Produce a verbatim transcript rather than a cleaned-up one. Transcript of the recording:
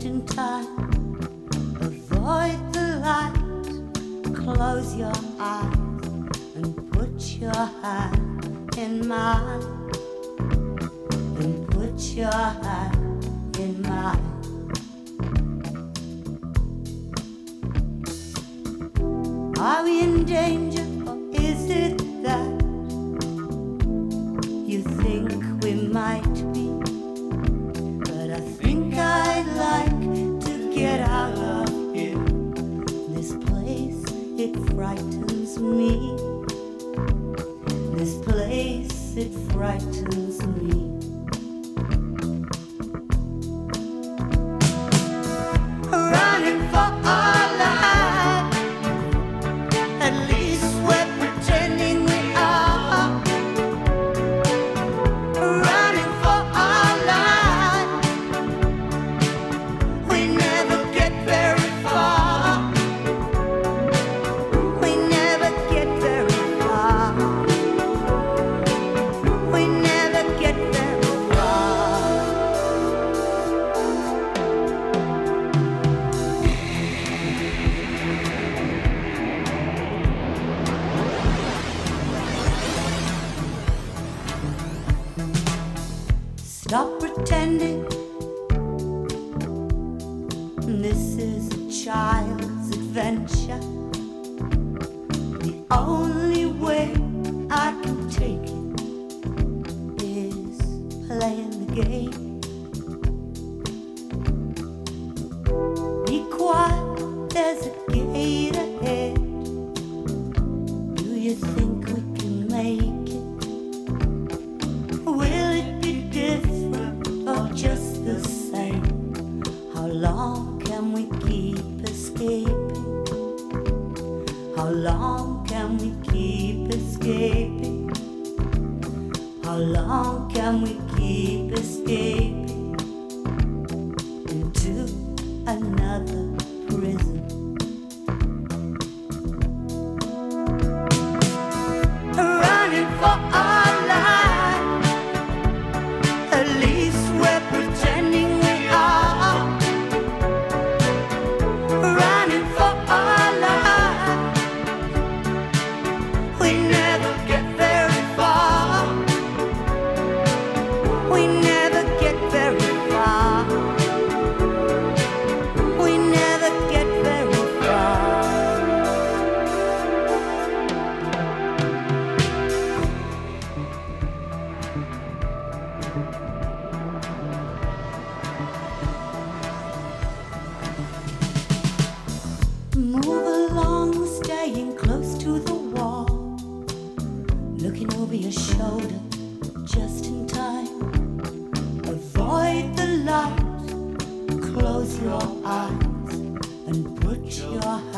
just in time. Avoid the light, close your eyes, and put your hand in mine. And put your hand in mine. Are we in danger, or is it that you think we might be? But I think I'd like to get out of here. This place, it frightens me. This place, it frightens me. Running for our life, at least we're pretending we are. Running for our life, we never get very far. We never get very far. We never get very far. Stop pretending. This is a child's adventure. The only way I can take it is playing the game. Be quiet, there's a gate ahead. Do you think we can make it? Will it be different or just the same? How long can we keep escaping? How long can we keep escaping? How long can we keep escaping into another prison? Running for our life, at least we're pretending we are. Running for our life, we never get very far. We never get very far. We never get very far. Move along, staying close to the wall, looking over your shoulder just in time. Avoid the light, close your eyes, and put your